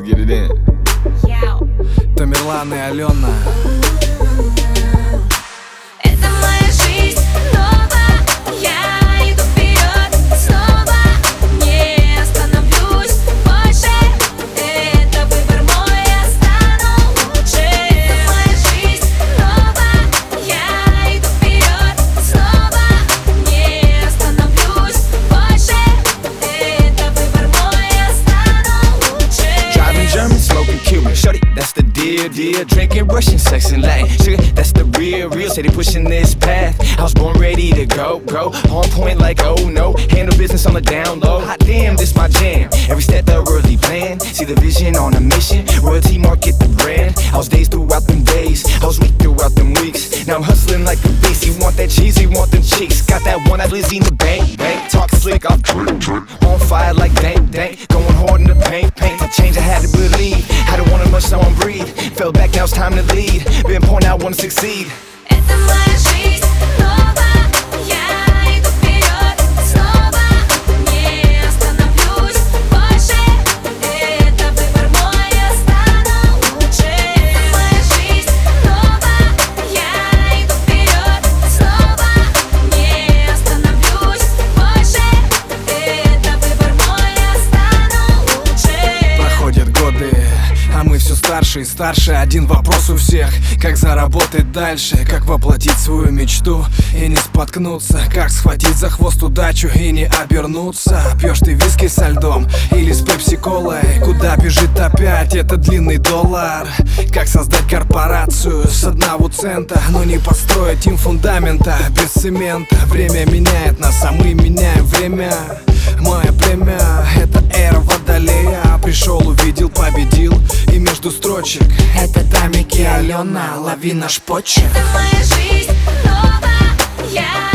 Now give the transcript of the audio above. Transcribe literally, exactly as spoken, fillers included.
get it in. Тамерлан и Алена. Это моя жизнь снова, я иду вперед снова, не остановлюсь больше. Это выбор мой, я стану лучше. Это моя жизнь снова, я иду вперед снова, не остановлюсь больше. Это выбор мой, я стану лучше. Driving German, smoking Cuban, shorty, that's the deal, deal. Drinking Russian, sex and Latin, sugar, that's the real, real. Steady pushing this path, I was born ready to go, go. On point like oh no, handle business on the down low. Hot damn, this my jam, every step thoroughly planned. See the vision on a mission, royalty market the brand. I was dazed throughout them days, I was weak throughout them weeks. Now I'm hustling like a beast, you want that cheese, you want them cheeks. Got that one, I Lizzie in the bank, bank. Talk slick, I'm on fire like dank, dank. Going hard in the paint, paint. A change I had to believe, I don't wanna much, so I'm breathe. Fell back, now it's time to lead. Been point out, wanna succeed. Это моя жизнь снова, я иду вперед снова, не остановлюсь больше. Это выбор мой, я стану лучше. Это моя жизнь снова, я иду вперед снова, не остановлюсь больше. Это выбор мой, я стану лучше. Проходят годы, а мы все старше и старше. Один вопрос у всех: как заработать дальше, как воплотить свою мечту и не споткнуться, как схватить за хвост удачу и не обернуться. Пьешь ты виски со льдом или с пепси-колой? Куда бежит опять этот длинный доллар? Как создать корпорацию с одного цента, но не построить им фундамента без цемента? Время меняет нас, а мы меняем время. Мое племя — это эра водолея. Пришел, увидел, победил, и между строчек это Тамик и Алена, лови наш почерк. Это моя жизнь снова, я